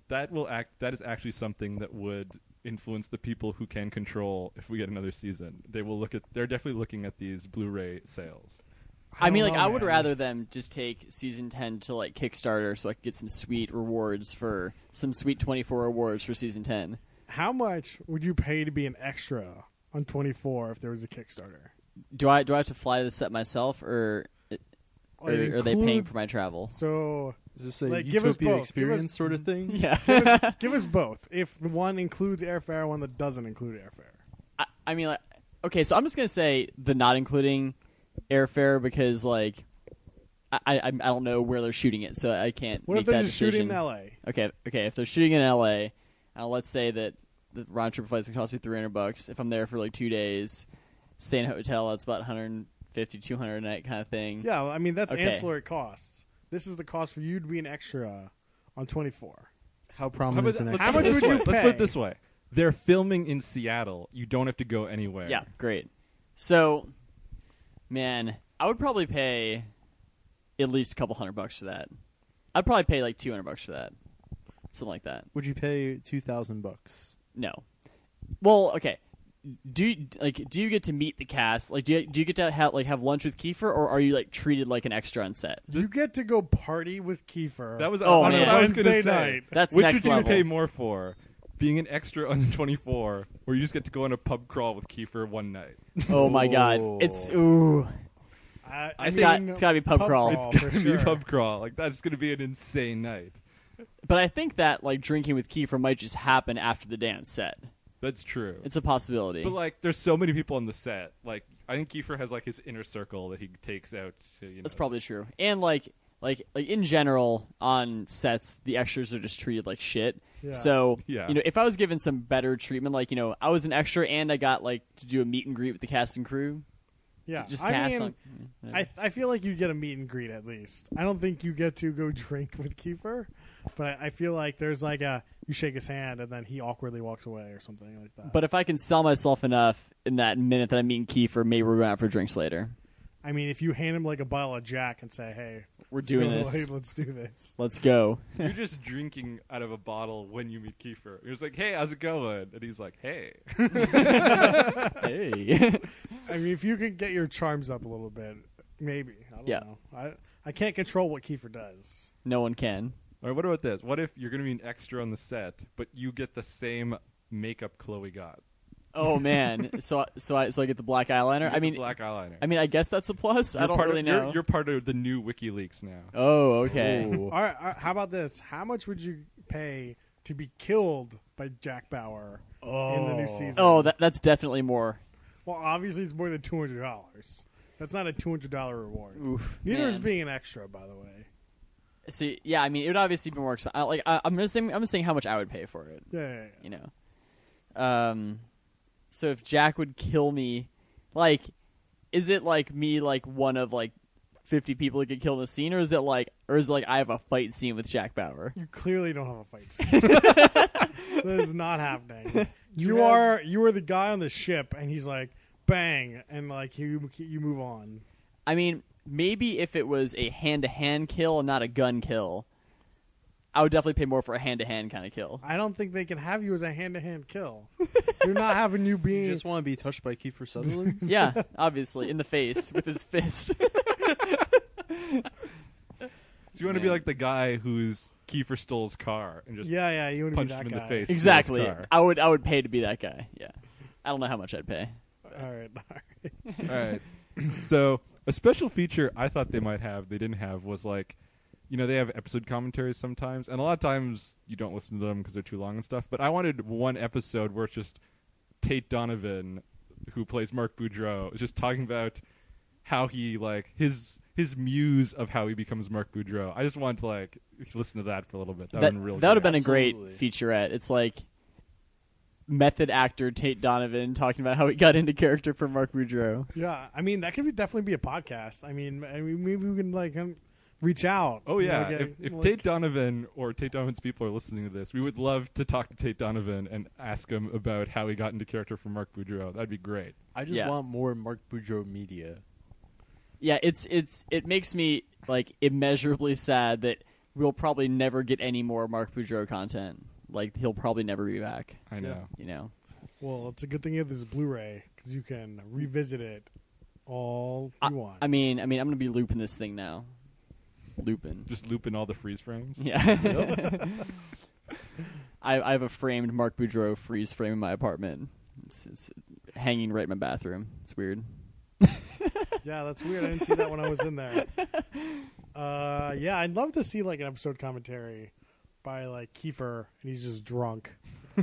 S4: That is actually something that would influence the people who can control if we get another season. They're definitely looking at these Blu-ray sales.
S3: I mean,
S2: don't
S3: like,
S2: know,
S3: I would
S2: man.
S3: rather them just take season 10 to like Kickstarter so I could get some sweet rewards for some sweet 24 awards for season 10.
S2: How much would you pay to be an extra on 24 if there was a Kickstarter?
S3: Do I have to fly to the set myself or are they paying for my travel?
S2: So
S1: Is this a
S2: Like, give us
S1: Utopia
S2: both.
S1: experience sort of thing?
S3: Yeah.
S2: give us both. If the one includes airfare, one that doesn't include airfare.
S3: I mean, like, okay, so I'm just gonna say the not including airfare because, like, I don't know where they're shooting it, so I can't
S2: What
S3: make
S2: if they're
S3: that
S2: just
S3: decision.
S2: shooting in L.A.?
S3: Okay, if they're shooting in L.A., let's say that the round trip flight's gonna cost me $300. If I'm there for like 2 days, stay in a hotel, that's about $150, $200 a night kind of thing.
S2: Yeah, well, I mean that's
S3: Okay.
S2: ancillary costs. This is the cost for you to be an extra on 24.
S1: How prominent an
S2: How much
S4: put it
S2: would
S4: this
S2: you
S4: way. Let's put it
S2: pay?
S4: this way. They're filming in Seattle. You don't have to go anywhere.
S3: Yeah, great. So, man, I would probably pay at least a couple $100 for that. I'd probably pay like $200 for that, something like that.
S1: Would you pay $2,000?
S3: No. Well, okay. Do you get to meet the cast? Like, do you get to have lunch with Kiefer, or are you like treated like an extra on set?
S2: You get to go party with Kiefer.
S4: That was
S3: Oh,
S4: that's
S3: man.
S4: what I was going to
S2: Wednesday
S4: say.
S2: night.
S3: That's
S4: Which
S3: next
S4: would you
S3: level.
S4: pay more for? Being an extra on 24, or you just get to go on a pub crawl with Kiefer one night?
S3: Oh my God!
S1: Oh.
S3: It's ooh.
S2: I
S3: It's
S2: mean,
S3: gotta be pub crawl.
S2: It's
S4: It's gonna be a pub crawl. Like that's gonna be an insane night.
S3: But I think that like drinking with Kiefer might just happen after the dance set.
S4: That's true.
S3: It's a possibility.
S4: But like, there's so many people on the set. Like, I think Kiefer has like his inner circle that he takes out. To,
S3: That's probably true. And like in general on sets, the extras are just treated like shit.
S2: Yeah.
S3: So
S4: Yeah.
S3: if I was given some better treatment, like I was an extra and I got like to do a meet and greet with the cast and crew.
S2: Yeah,
S3: Just
S2: I
S3: cast.
S2: mean,
S3: like,
S2: I feel like you get a meet and greet at least. I don't think you get to go drink with Kiefer, but I feel like there's like you shake his hand and then he awkwardly walks away or something like that.
S3: But if I can sell myself enough in that minute that I'm meeting Kiefer, maybe we're going out for drinks later.
S2: I mean, if you hand him like a bottle of Jack and say, "Hey,
S3: We're doing
S2: hey,
S3: this.
S2: let's do this."
S3: Let's go.
S4: You're just drinking out of a bottle when you meet Kiefer. You're just like, "Hey, how's it going?" And he's like, "Hey."
S3: Hey.
S2: I mean, if you can get your charms up a little bit, maybe. I don't
S3: Yeah.
S2: know. I can't control what Kiefer does.
S3: No one can.
S4: All right, what about this? What if you're gonna be an extra on the set, but you get the same makeup Chloe got?
S3: Oh man. so I get the black eyeliner.
S4: You get
S3: I mean
S4: the black eyeliner.
S3: I guess that's a plus. I don't
S4: part
S3: really
S4: of,
S3: know.
S4: You're part of the new WikiLeaks now.
S3: Oh, okay.
S1: Ooh.
S2: All right, how about this? How much would you pay to be killed by Jack Bauer in the new season?
S3: Oh, that's definitely more.
S2: Well, obviously it's more than $200. That's not a $200 reward.
S3: Oof.
S2: Neither is
S3: man.
S2: being an extra, by the way.
S3: See, yeah, I mean, it would obviously be more expensive. I'm just saying how much I would pay for it.
S2: Yeah.
S3: You know. So if Jack would kill me, like, is it like me like one of like 50 people that get killed in a scene, or is it like I have a fight scene with Jack Bauer?
S2: You clearly don't have a fight scene. That is not happening. You are the guy on the ship, and he's like, bang, and like you move on.
S3: I mean, maybe if it was a hand-to-hand kill and not a gun kill, I would definitely pay more for a hand-to-hand kind of kill.
S2: I don't think they can have you as a hand-to-hand kill. You're not having you being.
S1: You just want to be touched by Kiefer Sutherland?
S3: Yeah, obviously, in the face with his fist.
S4: So you want to be
S3: Man.
S4: like the guy who's Kiefer stole his car and just
S2: yeah, you want to be
S4: punched
S2: that
S4: him
S2: guy.
S4: in the face.
S3: Exactly.
S4: Car.
S3: I would pay to be that guy. Yeah. I don't know how much I'd pay.
S2: All right.
S4: All right. So a special feature I thought they might have, they didn't have, was like, you know, they have episode commentaries sometimes, and a lot of times you don't listen to them because they're too long and stuff. But I wanted one episode where it's just Tate Donovan, who plays Mark Boudreau, is just talking about how he like his muse of how he becomes Mark Boudreau. I just wanted to like listen to that for a little bit. That would have been real
S3: That would have
S4: good.
S3: been a great
S1: Absolutely.
S3: featurette. It's like method actor Tate Donovan talking about how he got into character for Mark Boudreau.
S2: Yeah, I mean that could definitely be a podcast. I mean maybe we can like reach out.
S4: Oh
S2: you know,
S4: yeah,
S2: get,
S4: if
S2: like-
S4: Tate Donovan or Tate Donovan's people are listening to this, we would love to talk to Tate Donovan and ask him about how he got into character for Mark Boudreau. That'd be great.
S1: I just
S3: Yeah.
S1: want more Mark Boudreau media.
S3: Yeah, it makes me like immeasurably sad that we'll probably never get any more Mark Boudreau content. Like he'll probably never be back.
S4: I know.
S3: You know.
S2: Well, it's a good thing you have this Blu-ray because you can revisit it all you want.
S3: I mean, I'm gonna be looping this thing now. Looping.
S4: Just looping all the freeze frames.
S3: Yeah. I have a framed Mark Boudreau freeze frame in my apartment. It's hanging right in my bathroom. It's weird.
S2: Yeah, that's weird. I didn't see that when I was in there. Yeah, I'd love to see like an episode commentary by like Kiefer, and he's just drunk.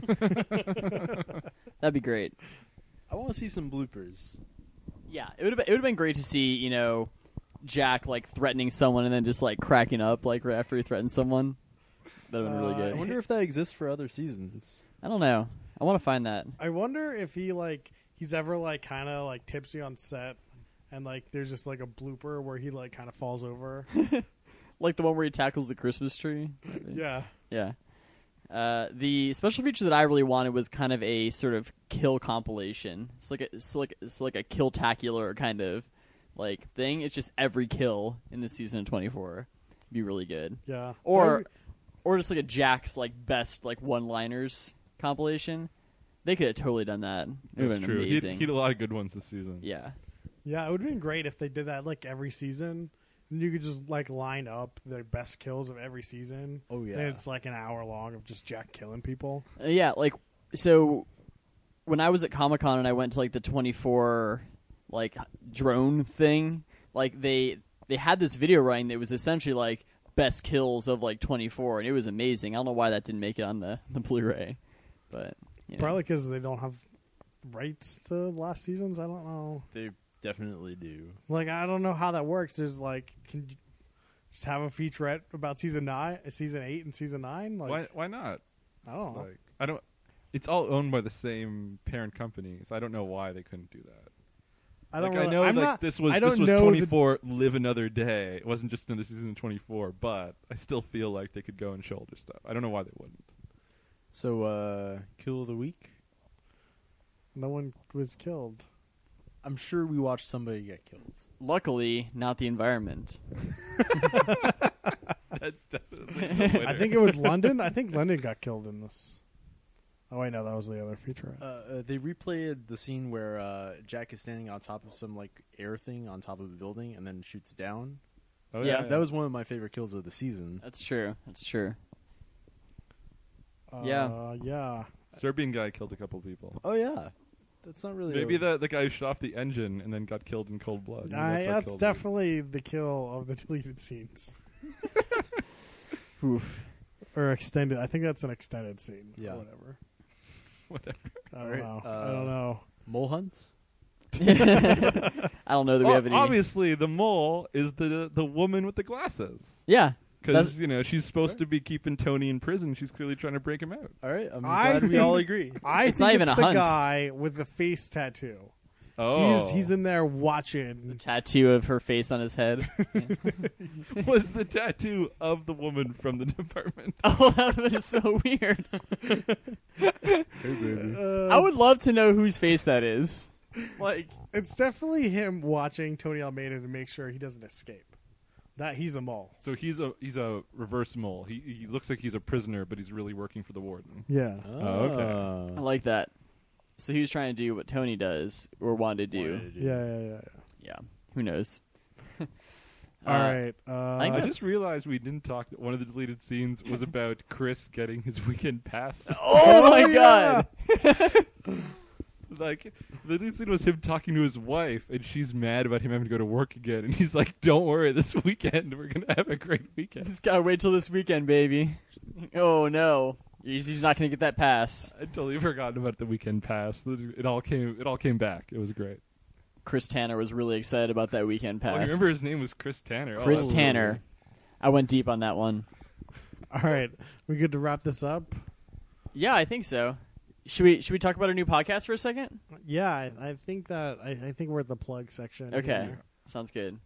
S3: That'd be great.
S1: I want to see some bloopers.
S3: Yeah, it would have been great to see, you know, Jack like threatening someone and then just like cracking up like right after he threatens someone. That would have been really
S1: I
S3: good.
S1: wonder if that exists for other seasons.
S3: I don't know. I want to find that.
S2: I wonder if he's ever like kind of like tipsy on set, and like there's just like a blooper where he like kind of falls over.
S3: Like the one where he tackles the Christmas tree.
S2: Yeah.
S3: Yeah. The special feature that I really wanted was kind of a sort of kill compilation. It's like a kill-tacular kind of like thing. It's just every kill in the season of 24. It'd be really good.
S2: Yeah.
S3: Or just like a Jack's like best like one-liners compilation. They could have totally done that. It would have
S4: That's
S3: been
S4: true. He
S3: amazing.
S4: had a lot of good ones this season.
S3: Yeah.
S2: Yeah, it would have been great if they did that like every season. And you could just like line up the best kills of every season.
S1: Oh, yeah.
S2: And it's like an hour long of just Jack killing people.
S3: Yeah, like so when I was at Comic-Con and I went to like the 24 like drone thing, like they had this video running that was essentially like best kills of like 24, and it was amazing. I don't know why that didn't make it on the Blu-ray. But you know.
S2: Probably because they don't have rights to last seasons. I don't know.
S1: They definitely do.
S2: Like I don't know how that works. There's like, can you just have a featurette about season 8, and season 9? Like
S4: Why not?
S2: I don't know.
S4: Like I don't. It's all owned by the same parent company, so I don't know why they couldn't do that.
S2: I don't.
S4: Like,
S2: really,
S4: I know
S2: I'm
S4: like
S2: not,
S4: this was
S2: I don't
S4: this was
S2: know
S4: 24 Live Another Day. It wasn't just in the season of 24, but I still feel like they could go and shoulder stuff. I don't know why they wouldn't.
S1: So, kill of the week?
S2: No one was killed.
S1: I'm sure we watched somebody get killed.
S3: Luckily, not the environment.
S4: That's definitely the winner.
S2: I think it was London. I think London got killed in this. Oh wait, no, that was the other featurette.
S1: They replayed the scene where Jack is standing on top of some like air thing on top of a building and then shoots down.
S4: Oh,
S3: Yeah,
S1: That was one of my favorite kills of the season.
S3: That's true. That's true. Yeah.
S2: Yeah.
S4: Serbian guy killed a couple people.
S1: Oh yeah, that's not really
S4: Maybe the guy who shot off the engine and then got killed in cold blood. Maybe
S2: That's
S4: what killed him.
S2: definitely the kill of the deleted scenes.
S3: Oof.
S2: Or extended. I think that's an extended scene.
S1: Yeah.
S2: Or whatever.
S4: Whatever.
S2: I don't
S1: Alright,
S2: know. I don't know.
S1: mole hunts.
S3: I don't know that we have any.
S4: Obviously, the mole is the woman with the glasses.
S3: Yeah.
S4: Because, she's supposed to be keeping Tony in prison. She's clearly trying to break him out.
S1: All right, I'm
S2: I
S1: glad we
S2: think-
S1: all agree.
S2: I
S3: It's
S2: think
S3: not even
S2: it's
S3: a
S2: the
S3: hunt.
S2: guy with the face tattoo.
S4: Oh,
S2: He's in there watching.
S3: Tattoo of her face on his head.
S4: was the tattoo of the woman from the department.
S3: Oh, that was so weird.
S1: Hey, baby.
S3: I would love to know whose face that is. Like,
S2: It's definitely him watching Tony Almeida to make sure he doesn't escape. That he's a mole.
S4: So he's a reverse mole. He looks like he's a prisoner, but he's really working for the warden.
S2: Yeah.
S4: okay.
S3: I like that. So he was trying to do what Tony does or wanted to do.
S2: Yeah.
S3: Yeah. Who knows?
S2: All right.
S3: I think
S4: I
S3: that's-
S4: just realized we didn't talk that one of the deleted scenes was about Chris getting his weekend pass.
S3: Oh my
S2: yeah.
S3: god!
S4: Like, the deleted scene was him talking to his wife, and she's mad about him having to go to work again. And he's like, "Don't worry, this weekend we're gonna have a great weekend."
S3: Just gotta wait till this weekend, baby. Oh no, he's not gonna get that pass.
S4: I totally forgotten about the weekend pass. It all came back. It was great.
S3: Chris Tanner was really excited about that weekend pass.
S4: Oh, I remember his name was Chris Tanner.
S3: Chris
S4: that's
S3: Tanner.
S4: really-
S3: I went deep on that one.
S2: All right. We good to wrap this up?
S3: Yeah, I think so. Should we talk about our new podcast for a second?
S2: Yeah, I think that I think we're at the plug section.
S3: Okay,
S2: here.
S3: sounds good.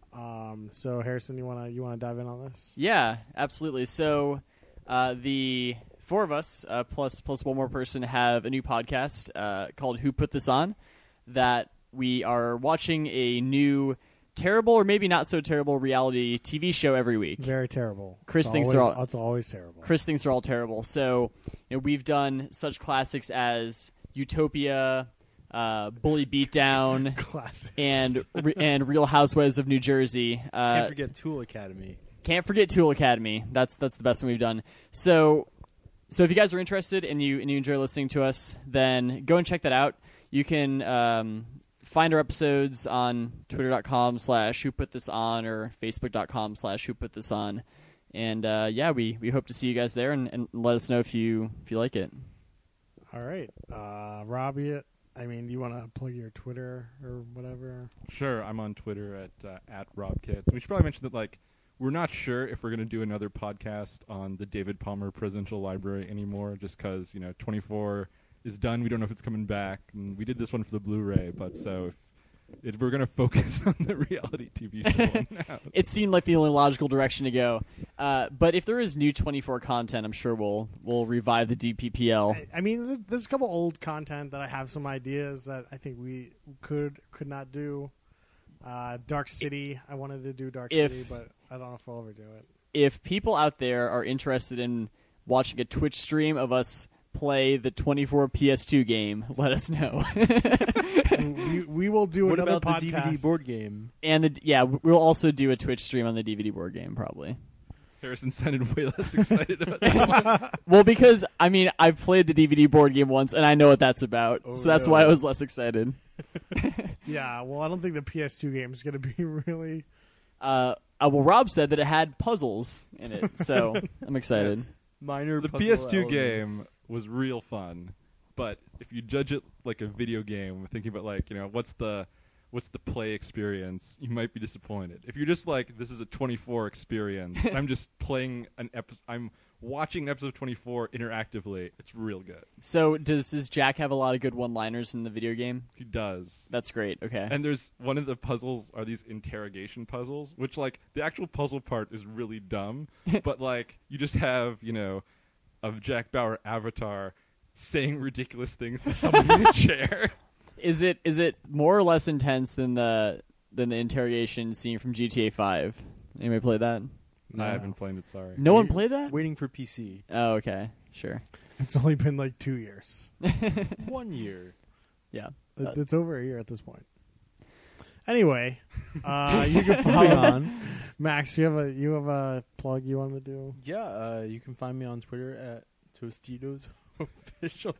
S2: So Harrison, you wanna dive in on this?
S3: Yeah, absolutely. So, the four of us plus one more person have a new podcast called "Who Put This On?" that we are watching a new terrible or maybe not so terrible reality TV show every week.
S2: Very terrible.
S3: Chris
S2: It's
S3: thinks
S2: always,
S3: they're all-
S2: it's always terrible.
S3: Chris thinks they're all terrible. So, we've done such classics as Utopia, Bully Beatdown,
S2: Classic.
S3: and Real Housewives of New Jersey.
S1: Can't forget Tool Academy.
S3: Can't forget Tool Academy. That's the best one we've done. So if you guys are interested and you enjoy listening to us, then go and check that out. You can find our episodes on twitter.com/whoputthison or facebook.com/whoputthison. And we hope to see you guys there and let us know if you like it.
S2: All right, Robbie. I mean, do you want to plug your Twitter or whatever?
S4: Sure, I'm on Twitter at RobKits. We should probably mention that, like, we're not sure if we're going to do another podcast on the David Palmer Presidential Library anymore, just because 24 is done. We don't know if it's coming back, and we did this one for the Blu-ray. But so if we're going to focus on the reality TV show now.
S3: It seemed like the only logical direction to go. But if there is new 24 content, I'm sure we'll revive the DPPL.
S2: I mean, there's a couple old content that I have some ideas that I think we could not do. Dark City. I wanted to do Dark City, but I don't know if I'll ever do it.
S3: If people out there are interested in watching a Twitch stream of us play the 24 PS2 game, let us know.
S2: we will do
S1: What
S2: another
S1: about the
S2: podcast.
S1: DVD board game?
S3: And we'll also do a Twitch stream on the DVD board game, probably.
S4: Harrison sounded way less excited about that one.
S3: Well, because I've played the DVD board game once, and I know what that's about,
S1: Oh,
S3: so that's
S1: no.
S3: why I was less excited.
S2: Yeah, well, I don't think the PS2 game is going to be really.
S3: Well, Rob said that it had puzzles in it, so I'm excited.
S1: Minor
S4: The
S1: puzzle
S4: PS2
S1: elements.
S4: game was real fun, but if you judge it like a video game, thinking about what's the play experience, you might be disappointed. If you're just like, this is a 24 experience, I'm just playing I'm watching an episode of 24 interactively, it's real good.
S3: So does Jack have a lot of good one-liners in the video game?
S4: He does.
S3: That's great. Okay.
S4: And there's one of the puzzles are these interrogation puzzles, which the actual puzzle part is really dumb, but you just have, a Jack Bauer avatar saying ridiculous things to someone in a chair.
S3: Is it more or less intense than the interrogation scene from GTA 5? Anybody play that?
S2: No.
S4: I haven't played it, sorry.
S3: No one played that?
S1: Waiting for PC.
S3: Oh, okay. Sure.
S2: It's only been like 2 years.
S1: 1 year.
S3: Yeah.
S2: It's over a year at this point. Anyway, you can
S1: Moving
S2: follow
S1: on.
S2: Max. You have a plug you want to do?
S1: Yeah, you can find me on Twitter at Tostitos Official.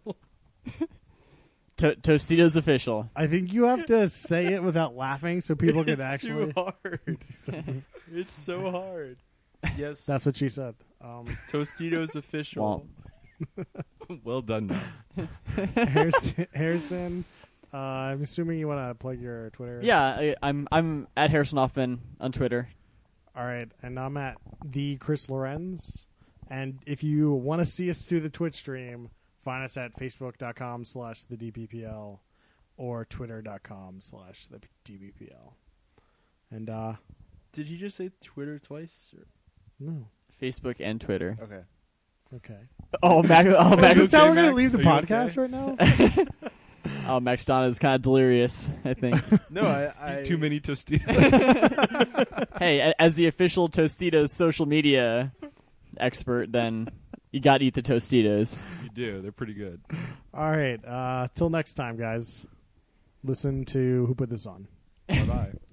S3: Tostitos official.
S2: I think you have to say it without laughing so people can
S1: It's
S2: actually.
S1: too hard. It's so hard. Yes.
S2: That's what she said.
S1: Tostitos Official.
S4: Well done, Max.
S2: Harrison, I'm assuming you want to plug your Twitter.
S3: Yeah, I'm at Harrison Hoffman on Twitter.
S2: All right, and I'm at the Chris Lorenz. And if you want to see us do the Twitch stream, find us at facebook.com/thedppl or twitter.com/the DBPL. And
S1: Did he just say Twitter twice? Or?
S2: no,
S3: Facebook and Twitter.
S1: Okay.
S2: okay.
S3: Oh, Max. Oh,
S2: Is
S3: Max.
S2: this how we're gonna
S4: Max?
S2: leave the
S4: Are you
S2: podcast
S4: okay?
S2: right now?
S3: Oh, Max Donna is kind of delirious. I think.
S1: No, I
S4: Too many Tostitos.
S3: Hey, as the official Tostitos social media expert, then you got to eat the Tostitos.
S4: You do. They're pretty good.
S2: All right. Till next time, guys. Listen to Who Put This On.
S4: Bye bye.